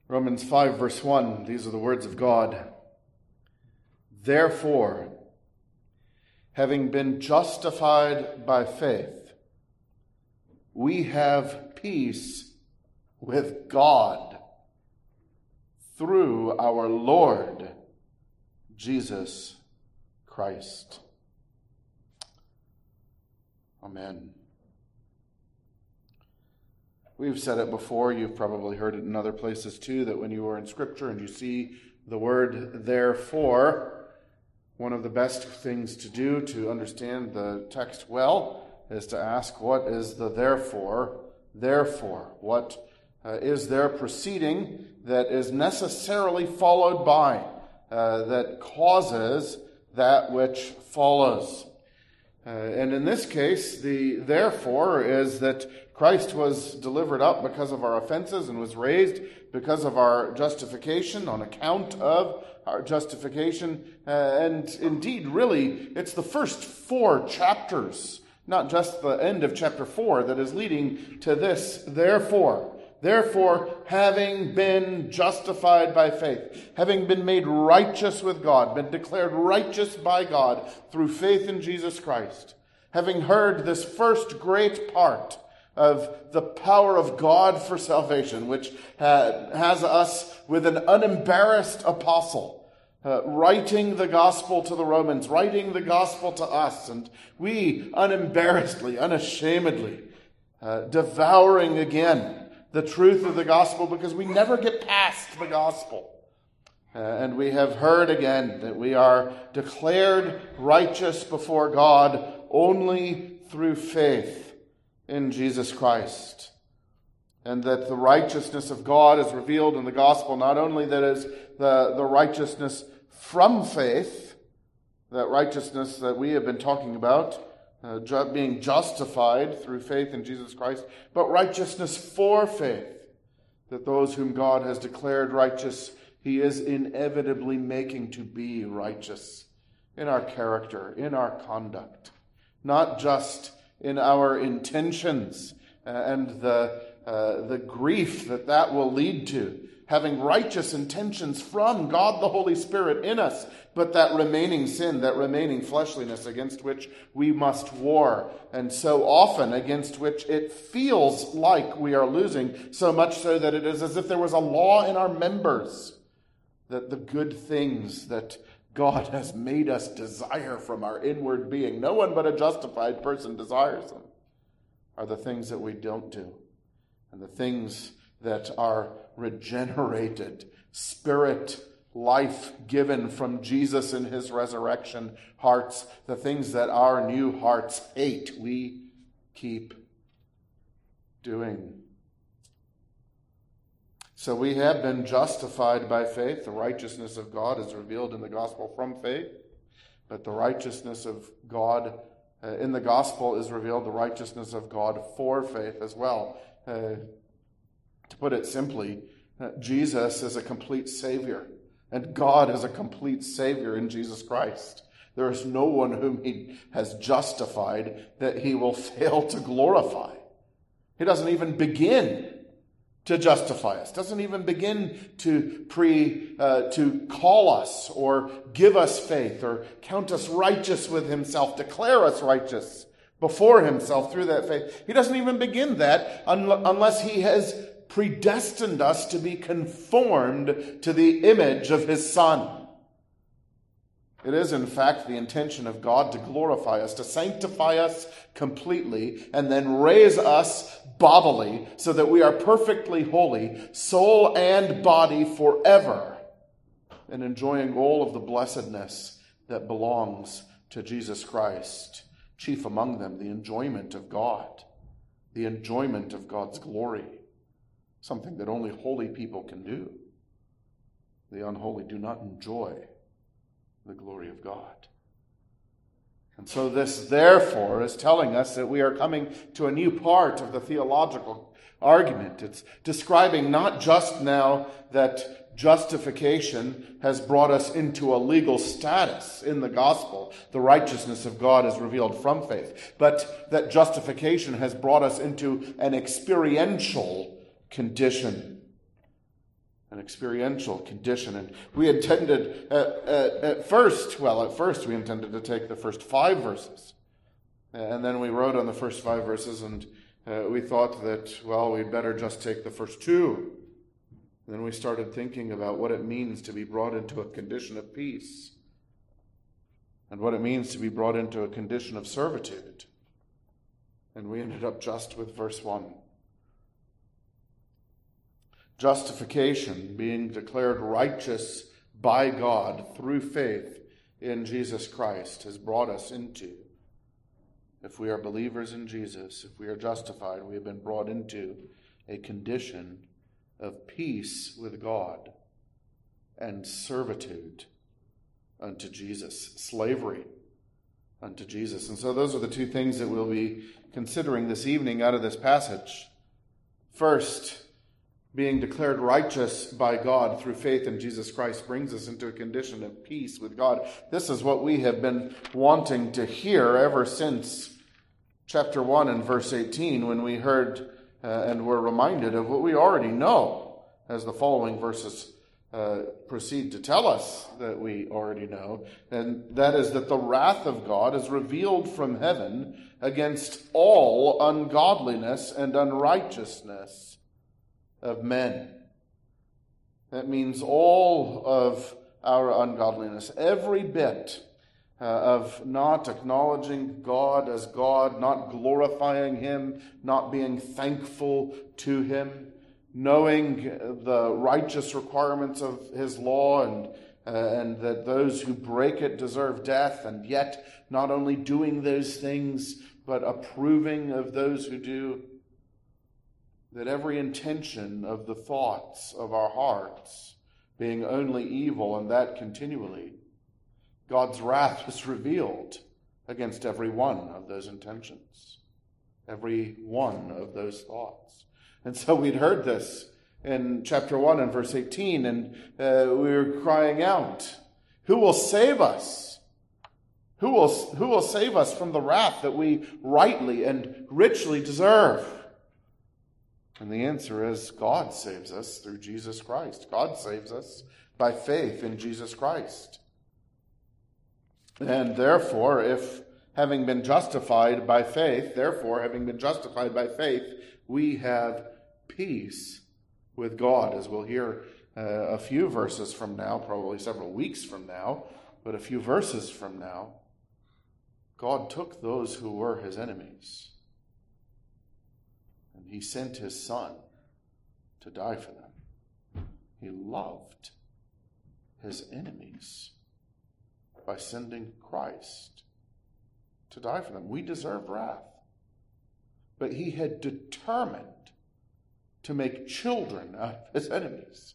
Romans 5 verse 1, these are the words of God. Therefore, having been justified by faith, we have peace with God through our Lord Jesus Christ. Amen. We've said it before, you've probably heard it in other places too, that when you are in Scripture and you see the word therefore, one of the best things to do to understand the text well is to ask, what is the therefore? Therefore, what is there proceeding that is necessarily followed by, that causes that which follows? And in this case, the therefore is that Christ was delivered up because of our offenses and was raised because of our justification, on account of our justification. And indeed, really, it's the first 4 chapters, not just the end of chapter 4, that is leading to this therefore. Therefore, having been justified by faith, having been made righteous with God, been declared righteous by God through faith in Jesus Christ, having heard this first great part of the power of God for salvation, which has us with an unembarrassed apostle, writing the gospel to the Romans, writing the gospel to us, and we unembarrassedly, unashamedly, devouring again the truth of the gospel, because we never get past the gospel. And we have heard again that we are declared righteous before God only through faith in Jesus Christ. And that the righteousness of God is revealed in the gospel, not only that is the righteousness from faith, that righteousness that we have been talking about, being justified through faith in Jesus Christ, but righteousness for faith, that those whom God has declared righteous, he is inevitably making to be righteous in our character, in our conduct, not just in our intentions and the grief that will lead to, having righteous intentions from God the Holy Spirit in us, but that remaining sin, that remaining fleshliness against which we must war, and so often against which it feels like we are losing, so much so that it is as if there was a law in our members, that the good things that God has made us desire from our inward being, no one but a justified person desires them, are the things that we don't do, and the things that are regenerated, spirit life given from Jesus in his resurrection hearts, the things that our new hearts hate, we keep doing. So we have been justified by faith. The righteousness of God is revealed in the gospel from faith, but the righteousness of God in the gospel is revealed, the righteousness of God for faith as well. To put it simply, Jesus is a complete Savior, and God is a complete Savior in Jesus Christ. There is no one whom he has justified that he will fail to glorify. He doesn't even begin to justify us, doesn't even begin to call us or give us faith or count us righteous with himself, declare us righteous before himself through that faith. He doesn't even begin that unless he has predestined us to be conformed to the image of his Son. It is, in fact, the intention of God to glorify us, to sanctify us completely, and then raise us bodily so that we are perfectly holy, soul and body forever, and enjoying all of the blessedness that belongs to Jesus Christ. Chief among them, the enjoyment of God, the enjoyment of God's glory, something that only holy people can do. The unholy do not enjoy the glory of God. And so this, therefore, is telling us that we are coming to a new part of the theological argument. It's describing not just now that justification has brought us into a legal status in the gospel, the righteousness of God is revealed from faith, but that justification has brought us into an experiential condition. an experiential condition. And we intended at first we intended to take the first 5 verses. And then we wrote on the first 5 verses, and we thought that, we'd better just take the first 2. And then we started thinking about what it means to be brought into a condition of peace, and what it means to be brought into a condition of servitude. And we ended up just with verse 1. Justification, being declared righteous by God through faith in Jesus Christ, has brought us into, if we are believers in Jesus, if we are justified, we have been brought into a condition of peace with God and servitude unto Jesus, slavery unto Jesus. And so those are the 2 things that we'll be considering this evening out of this passage. First, being declared righteous by God through faith in Jesus Christ brings us into a condition of peace with God. This is what we have been wanting to hear ever since chapter 1 and verse 18, when we heard and were reminded of what we already know, as the following verses proceed to tell us that we already know, and that is that the wrath of God is revealed from heaven against all ungodliness and unrighteousness of men. That means all of our ungodliness, every bit of not acknowledging God as God, not glorifying Him, not being thankful to Him, knowing the righteous requirements of His law and that those who break it deserve death, and yet not only doing those things, but approving of those who do. That every intention of the thoughts of our hearts being only evil, and that continually, God's wrath is revealed against every one of those intentions, every one of those thoughts. And so we'd heard this in chapter 1 and verse 18, and we were crying out, who will save us? Who will save us from the wrath that we rightly and richly deserve? And the answer is God saves us through Jesus Christ. God saves us by faith in Jesus Christ. And therefore, having been justified by faith, we have peace with God, as we'll hear a few verses from now, probably several weeks from now, but a few verses from now. God took those who were His enemies, and He sent His Son to die for them. He loved His enemies by sending Christ to die for them. We deserve wrath, but He had determined to make children out of His enemies.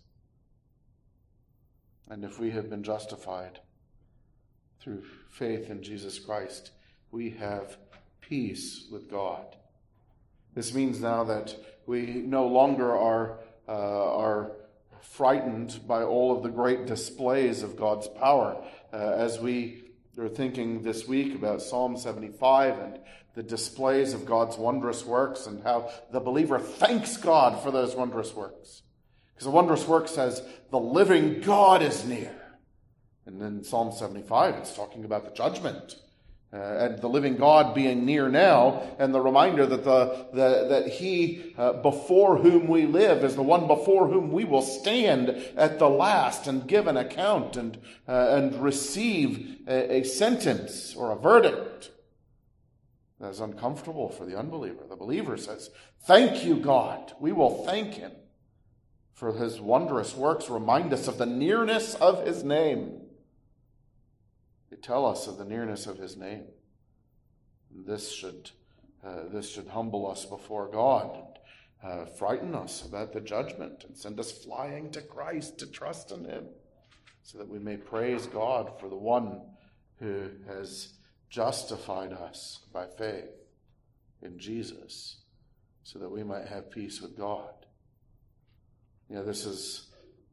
And if we have been justified through faith in Jesus Christ, we have peace with God. This means now that we no longer are frightened by all of the great displays of God's power. As we are thinking this week about Psalm 75 and the displays of God's wondrous works, and how the believer thanks God for those wondrous works. Because the wondrous work says, the living God is near. And in Psalm 75, it's talking about the judgment. And the living God being near now, and the reminder that that He before whom we live is the one before whom we will stand at the last and give an account and receive a sentence or a verdict that is uncomfortable for the unbeliever. The believer says, "Thank you, God. We will thank Him for His wondrous works. Remind us of the nearness of His name." They tell us of the nearness of His name. This should humble us before God and frighten us about the judgment and send us flying to Christ to trust in Him, so that we may praise God for the one who has justified us by faith in Jesus, so that we might have peace with God. This is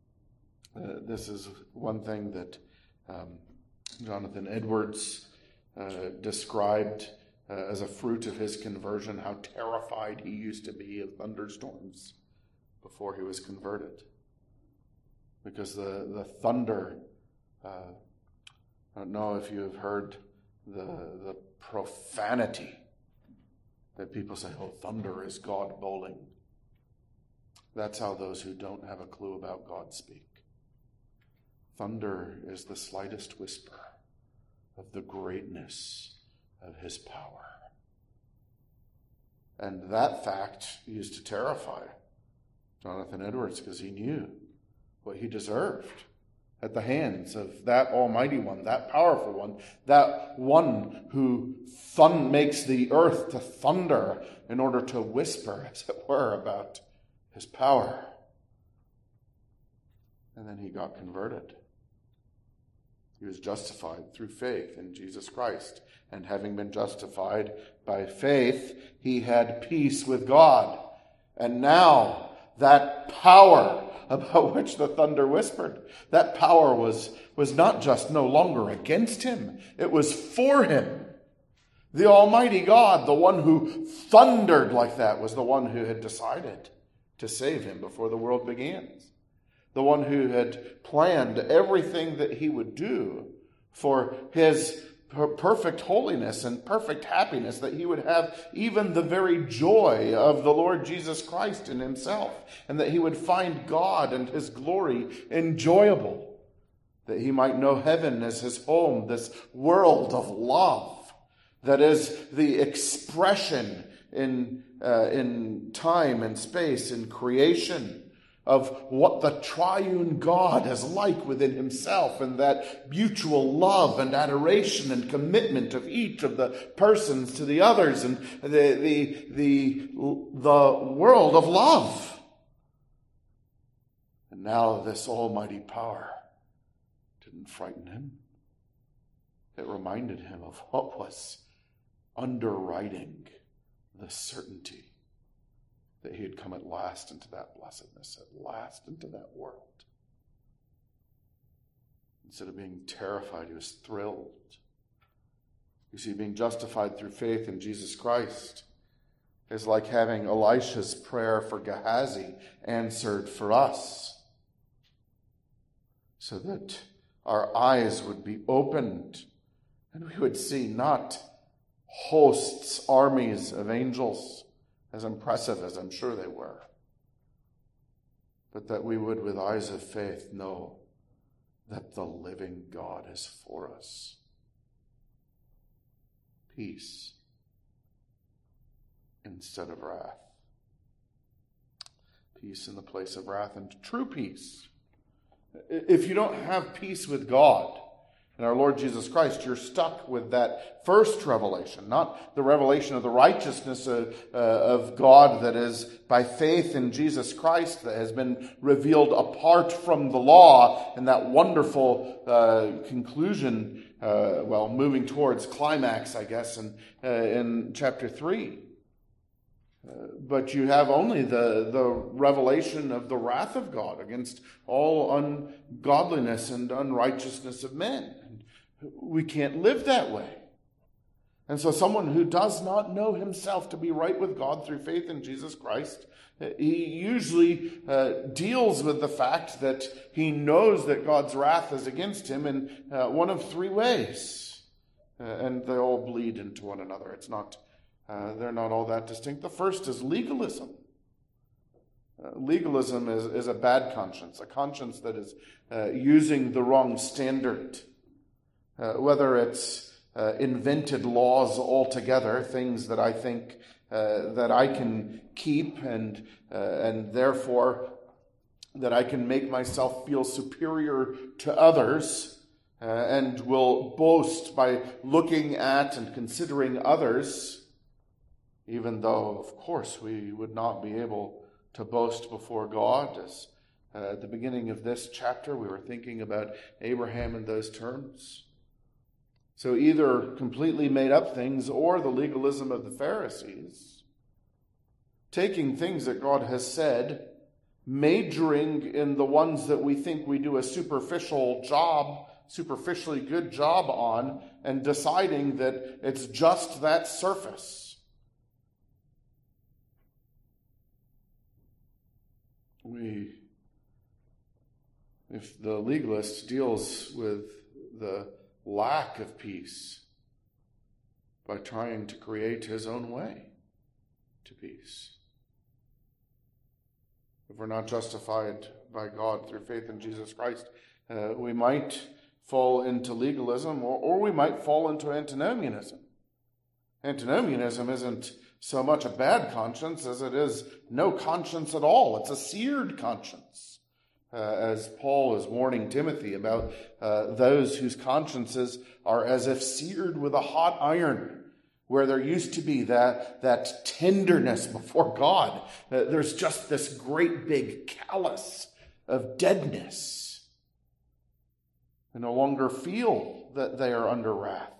one thing that Jonathan Edwards described as a fruit of his conversion, how terrified he used to be of thunderstorms before he was converted. because the thunder, I don't know if you have heard the profanity that people say, oh, thunder is God bowling. That's how those who don't have a clue about God speak. Thunder is the slightest whisper of the greatness of his power. And that fact used to terrify Jonathan Edwards, because he knew what he deserved at the hands of that almighty one, that powerful one, that one who makes the earth to thunder in order to whisper, as it were, about his power. And then he got converted. He was justified through faith in Jesus Christ. And having been justified by faith, he had peace with God. And now that power about which the thunder whispered, that power was not just no longer against him, it was for him. The Almighty God, the one who thundered like that, was the one who had decided to save him before the world began. The one who had planned everything that he would do for his perfect holiness and perfect happiness, that he would have even the very joy of the Lord Jesus Christ in himself, and that he would find God and his glory enjoyable, that he might know heaven as his home, this world of love that is the expression in time and space, in creation, of what the triune God is like within himself, and that mutual love and adoration and commitment of each of the persons to the others, and the world of love. And now this almighty power didn't frighten him. It reminded him of what was underwriting the certainty that he had come at last into that blessedness, at last into that world. Instead of being terrified, he was thrilled. You see, being justified through faith in Jesus Christ is like having Elisha's prayer for Gehazi answered for us, so that our eyes would be opened and we would see not hosts, armies of angels, as impressive as I'm sure they were, but that we would, with eyes of faith, know that the living God is for us. Peace instead of wrath. Peace in the place of wrath, and true peace. If you don't have peace with God and our Lord Jesus Christ, you're stuck with that first revelation, not the revelation of the righteousness of God that is by faith in Jesus Christ, that has been revealed apart from the law, and that wonderful conclusion, moving towards climax, I guess, in chapter 3. But you have only the revelation of the wrath of God against all ungodliness and unrighteousness of men. We can't live that way. And so someone who does not know himself to be right with God through faith in Jesus Christ, he usually deals with the fact that he knows that God's wrath is against him in one of three ways. And they all bleed into one another. It's not... they're not all that distinct. The first is legalism. Legalism is a bad conscience, a conscience that is using the wrong standard. Whether it's invented laws altogether, things that I think that I can keep, and therefore that I can make myself feel superior to others, and will boast by looking at and considering others, even though, of course, we would not be able to boast before God. As at the beginning of this chapter, we were thinking about Abraham in those terms. So either completely made up things or the legalism of the Pharisees, taking things that God has said, majoring in the ones that we think we do a superficially good job on, and deciding that it's just that surface. if the legalist deals with the lack of peace by trying to create his own way to peace. If we're not justified by God through faith in Jesus Christ, we might fall into legalism, or we might fall into antinomianism. Antinomianism isn't so much a bad conscience as it is no conscience at all. It's a seared conscience, as Paul is warning Timothy about those whose consciences are as if seared with a hot iron, where there used to be that tenderness before God. There's just this great big callus of deadness. They no longer feel that they are under wrath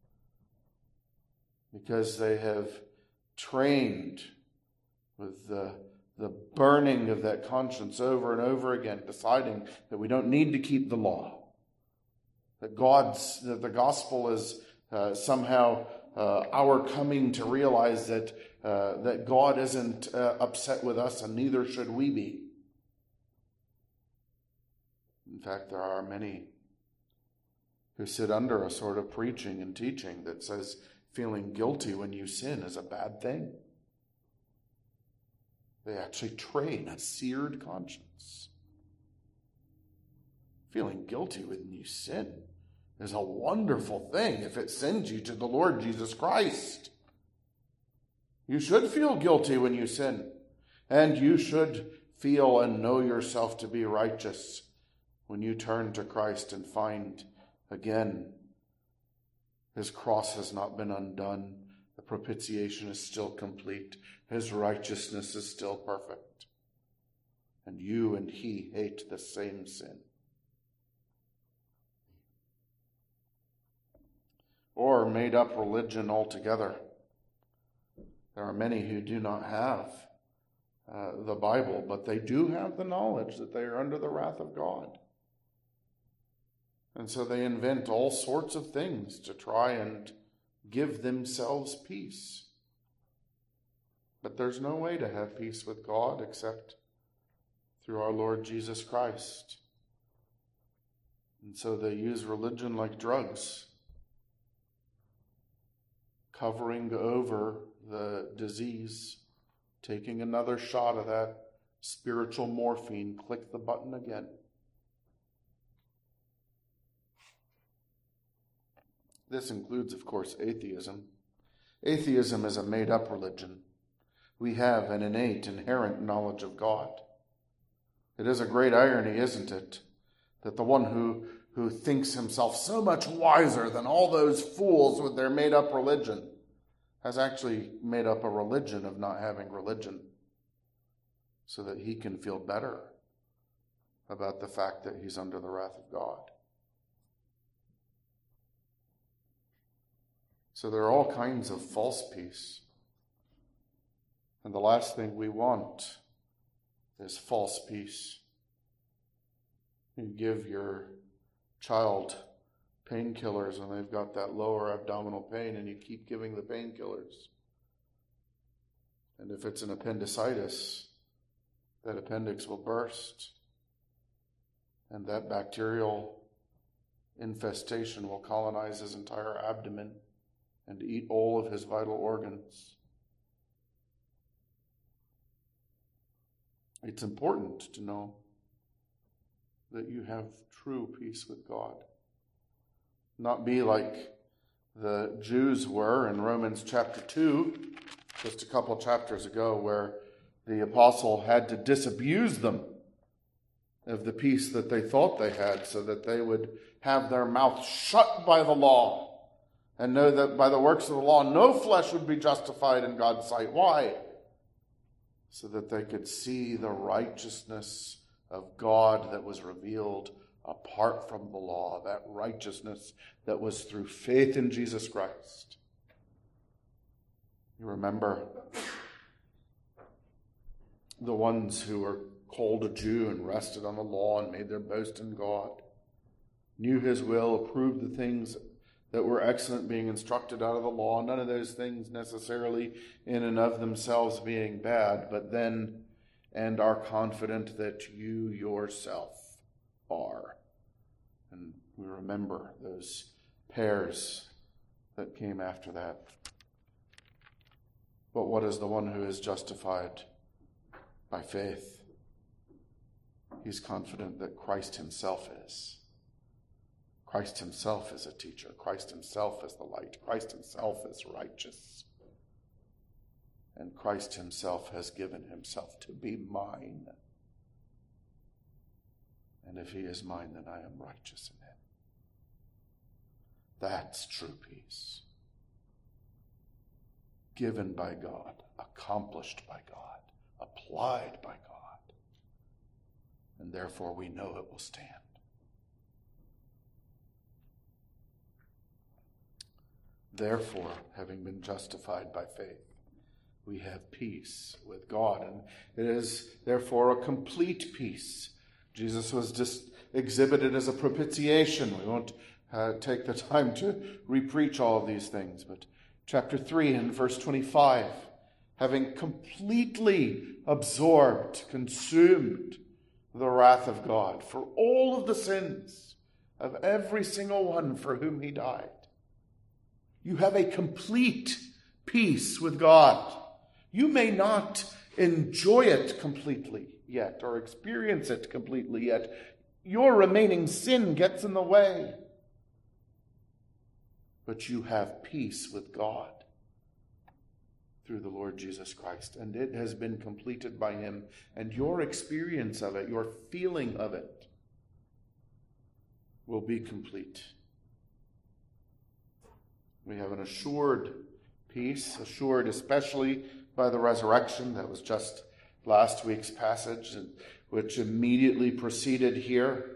because they have trained with the burning of that conscience over and over again, deciding that we don't need to keep the law, that the gospel is somehow our coming to realize that God isn't upset with us, and neither should we be. In fact, there are many who sit under a sort of preaching and teaching that says feeling guilty when you sin is a bad thing. They actually train a seared conscience. Feeling guilty when you sin is a wonderful thing if it sends you to the Lord Jesus Christ. You should feel guilty when you sin, and you should feel and know yourself to be righteous when you turn to Christ and find again his cross has not been undone. The propitiation is still complete. His righteousness is still perfect. And you and he hate the same sin. Or made up religion altogether. There are many who do not have the Bible, but they do have the knowledge that they are under the wrath of God. And so they invent all sorts of things to try and give themselves peace. But there's no way to have peace with God except through our Lord Jesus Christ. And so they use religion like drugs, covering over the disease, taking another shot of that spiritual morphine, click the button again. This includes, of course, atheism. Atheism is a made-up religion. We have an innate, inherent knowledge of God. It is a great irony, isn't it, that the one who thinks himself so much wiser than all those fools with their made-up religion has actually made up a religion of not having religion so that he can feel better about the fact that he's under the wrath of God. So there are all kinds of false peace. And the last thing we want is false peace. You give your child painkillers and they've got that lower abdominal pain, and you keep giving the painkillers. And if it's an appendicitis, that appendix will burst. And that bacterial infestation will colonize his entire abdomen and eat all of his vital organs. It's important to know that you have true peace with God. Not be like the Jews were in Romans chapter 2, just a couple chapters ago, where the apostle had to disabuse them of the peace that they thought they had so that they would have their mouth shut by the law and know that by the works of the law, no flesh would be justified in God's sight. Why? So that they could see the righteousness of God that was revealed apart from the law, that righteousness that was through faith in Jesus Christ. You remember the ones who were called a Jew and rested on the law and made their boast in God, knew his will, approved the things that were excellent, being instructed out of the law, none of those things necessarily in and of themselves being bad, but then, and are confident that you yourself are. And we remember those pairs that came after that. But what is the one who is justified by faith? He's confident that Christ himself is. Christ himself is a teacher. Christ himself is the light. Christ himself is righteous. And Christ himself has given himself to be mine. And if he is mine, then I am righteous in him. That's true peace. Given by God, accomplished by God, applied by God. And therefore we know it will stand. Therefore, having been justified by faith, we have peace with God. And it is therefore a complete peace. Jesus was just exhibited as a propitiation. We won't take the time to repreach all of these things. But chapter 3 and verse 25, having completely absorbed, consumed the wrath of God for all of the sins of every single one for whom he died. You have a complete peace with God. You may not enjoy it completely yet or experience it completely yet. Your remaining sin gets in the way. But you have peace with God through the Lord Jesus Christ. And it has been completed by him. And your experience of it, your feeling of it, will be complete. We have an assured peace, assured especially by the resurrection. That was just last week's passage, which immediately preceded here.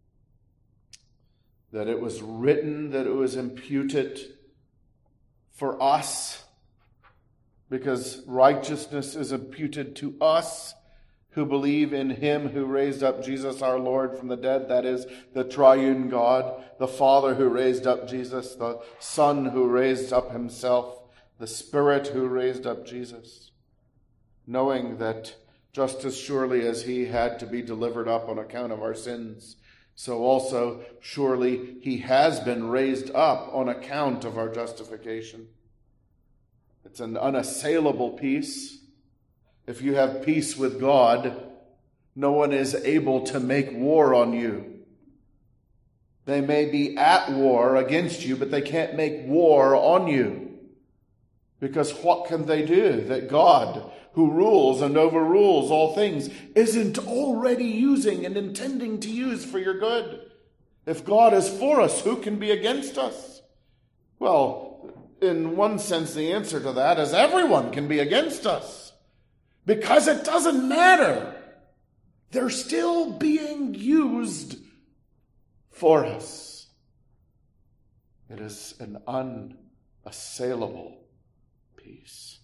That it was written, that it was imputed for us, because righteousness is imputed to us who believe in him who raised up Jesus our Lord from the dead, that is, the triune God, the Father who raised up Jesus, the Son who raised up himself, the Spirit who raised up Jesus, knowing that just as surely as he had to be delivered up on account of our sins, so also surely he has been raised up on account of our justification. It's an unassailable peace. If you have peace with God, no one is able to make war on you. They may be at war against you, but they can't make war on you. Because what can they do that God, who rules and overrules all things, isn't already using and intending to use for your good? If God is for us, who can be against us? Well, in one sense, the answer to that is everyone can be against us. Because it doesn't matter. They're still being used for us. It is an unassailable peace.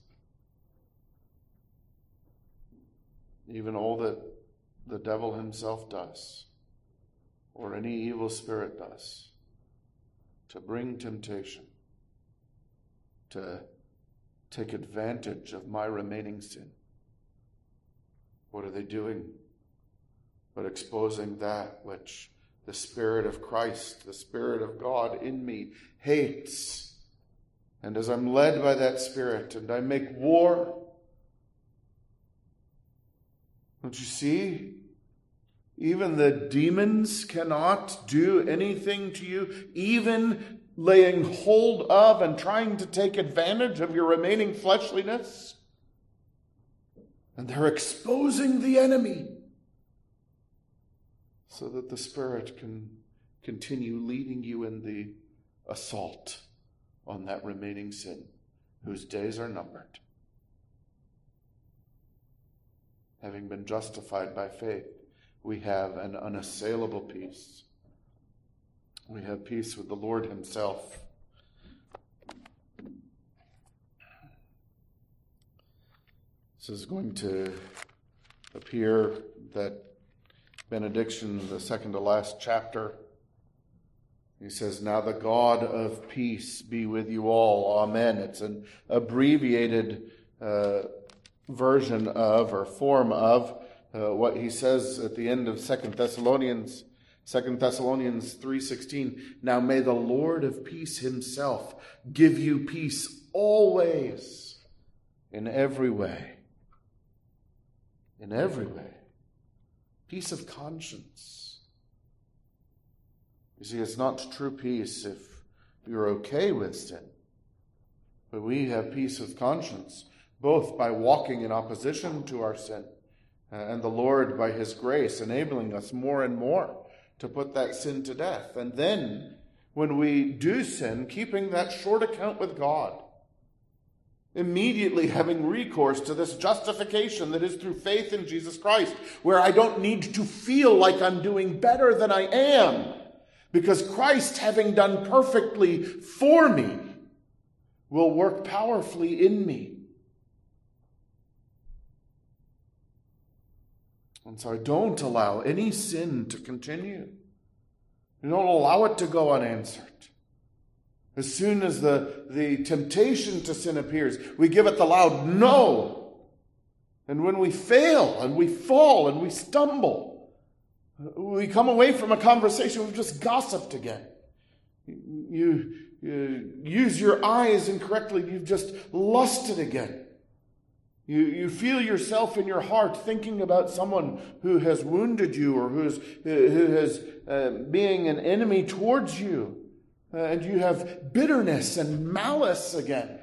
Even all that the devil himself does, or any evil spirit does, to bring temptation, to take advantage of my remaining sin. What are they doing? But exposing that which the Spirit of Christ, the Spirit of God in me, hates. And as I'm led by that Spirit and I make war, don't you see? Even the demons cannot do anything to you, even laying hold of and trying to take advantage of your remaining fleshliness. And they're exposing the enemy so that the Spirit can continue leading you in the assault on that remaining sin, whose days are numbered. Having been justified by faith, we have an unassailable peace. We have peace with the Lord himself. This is going to appear, that benediction, the second to last chapter. He says, "Now the God of peace be with you all. Amen." It's an abbreviated version of, or form of, what he says at the end of 2 Thessalonians 2 Thessalonians 3:16, now may the Lord of peace himself give you peace always, in every way. In every way. Peace of conscience. You see, it's not true peace if you're okay with sin. But we have peace of conscience, both by walking in opposition to our sin, and the Lord, by his grace, enabling us more and more to put that sin to death. And then, when we do sin, keeping that short account with God, immediately having recourse to this justification that is through faith in Jesus Christ, where I don't need to feel like I'm doing better than I am, because Christ, having done perfectly for me, will work powerfully in me. And so I don't allow any sin to continue. I don't allow it to go unanswered. As soon as the temptation to sin appears, we give it the loud no. And when we fail and we fall and we stumble, we come away from a conversation, we've just gossiped again. You use your eyes incorrectly, you've just lusted again. You feel yourself in your heart thinking about someone who has wounded you or who has being an enemy towards you. And you have bitterness and malice again.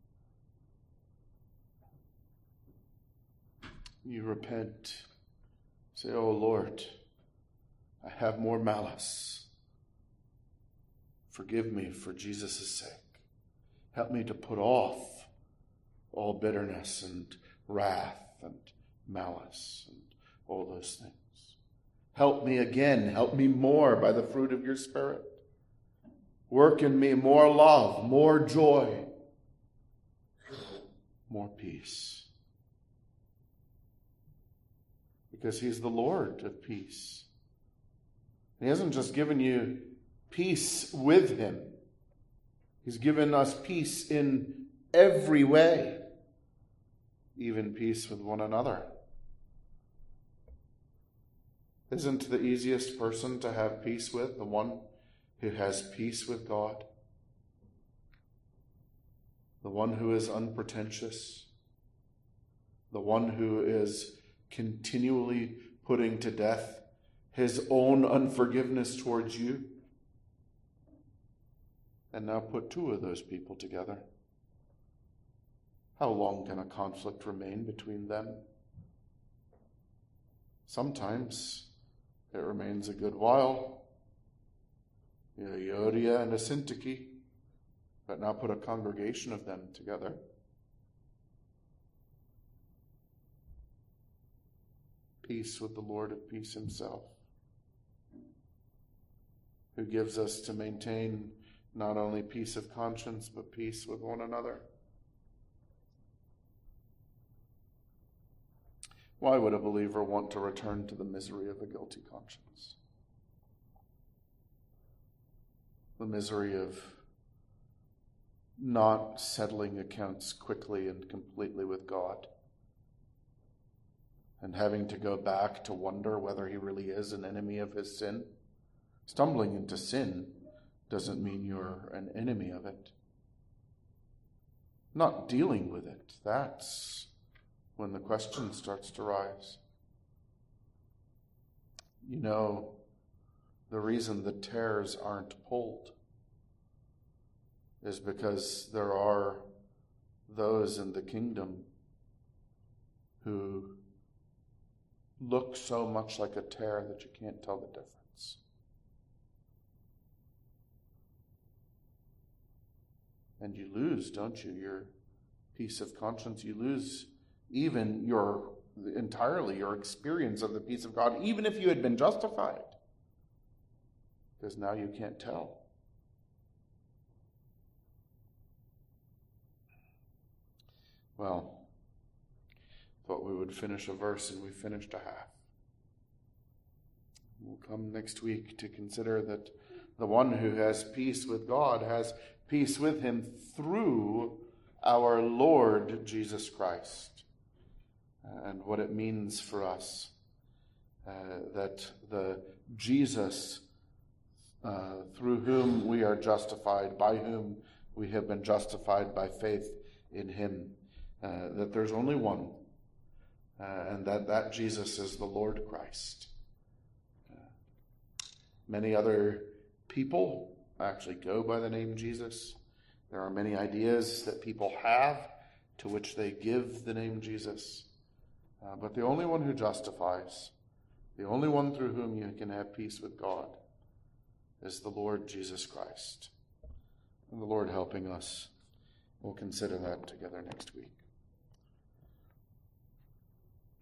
You repent. Say, oh Lord, I have more malice. Forgive me for Jesus' sake. Help me to put off all bitterness and wrath and malice and all those things. Help me again. Help me more by the fruit of your Spirit. Work in me more love, more joy, more peace. Because he's the Lord of peace. He hasn't just given you peace with him. He's given us peace in every way, even peace with one another. Isn't the easiest person to have peace with the one who has peace with God? The one who is unpretentious? The one who is continually putting to death his own unforgiveness towards you? And now put two of those people together. How long can a conflict remain between them? Sometimes it remains a good while. A Euodia and a Syntyche, but now put a congregation of them together. Peace with the Lord of peace himself, who gives us to maintain not only peace of conscience, but peace with one another. Why would a believer want to return to the misery of a guilty conscience? The misery of not settling accounts quickly and completely with God, and having to go back to wonder whether he really is an enemy of his sin. Stumbling into sin doesn't mean you're an enemy of it. Not dealing with it, that's when the question starts to rise. You know, the reason the tares aren't pulled is because there are those in the kingdom who look so much like a tare that you can't tell the difference. And you lose, don't you, your peace of conscience. You lose even entirely your experience of the peace of God, even if you had been justified. Because now you can't tell. Well, thought we would finish a verse, and we finished a half. We'll come next week to consider that the one who has peace with God has peace with him through our Lord Jesus Christ, and what it means for us that the Jesus through whom we are justified, by whom we have been justified by faith in him, that there's only one, and that Jesus is the Lord Christ. Many other people actually go by the name Jesus. There are many ideas that people have to which they give the name Jesus. But the only one who justifies, the only one through whom you can have peace with God, is the Lord Jesus Christ. And the Lord helping us, we'll consider that together next week.